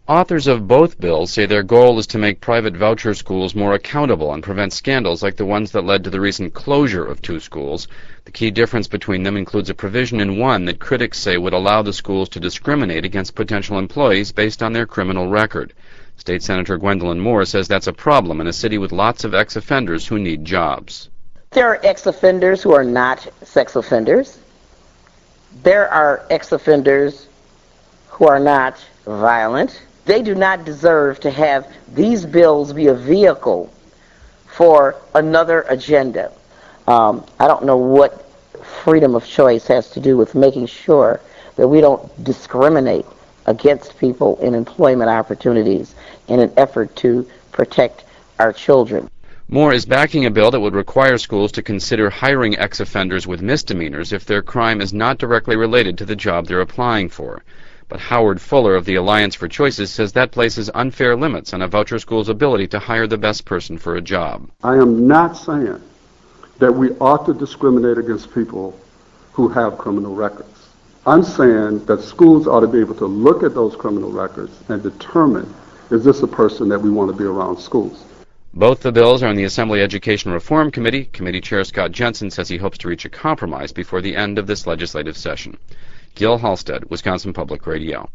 Authors of both bills say their goal is to make private voucher schools more accountable and prevent scandals like the ones that led to the recent closure of 2 schools. The key difference between them includes a provision in one that critics say would allow the schools to discriminate against potential employees based on their criminal record. State Senator Gwendolyn Moore says that's a problem in a city with lots of ex-offenders who need jobs. There are ex-offenders who are not sex offenders. There are ex-offenders who are not violent. They do not deserve to have these bills be a vehicle for another agenda. I don't know what freedom of choice has to do with making sure that we don't discriminate against people in employment opportunities in an effort to protect our children. Moore is backing a bill that would require schools to consider hiring ex-offenders with misdemeanors if their crime is not directly related to the job they're applying for. But Howard Fuller of the Alliance for Choices says that places unfair limits on a voucher school's ability to hire the best person for a job. I am not saying that we ought to discriminate against people who have criminal records. I'm saying that schools ought to be able to look at those criminal records and determine, is this a person that we want to be around schools? Both the bills are in the Assembly Education Reform Committee. Committee Chair Scott Jensen says he hopes to reach a compromise before the end of this legislative session. Gil Halstead, Wisconsin Public Radio.